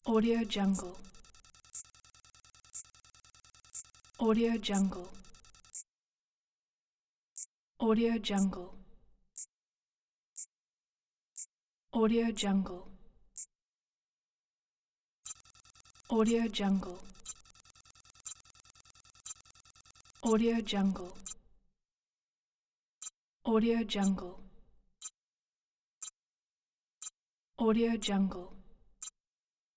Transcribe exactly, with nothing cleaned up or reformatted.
Audio Jungle. Audio Jungle. Audio Jungle. Audio Jungle. Audio Jungle. Audio Jungle. Audio Jungle. Audio Jungle.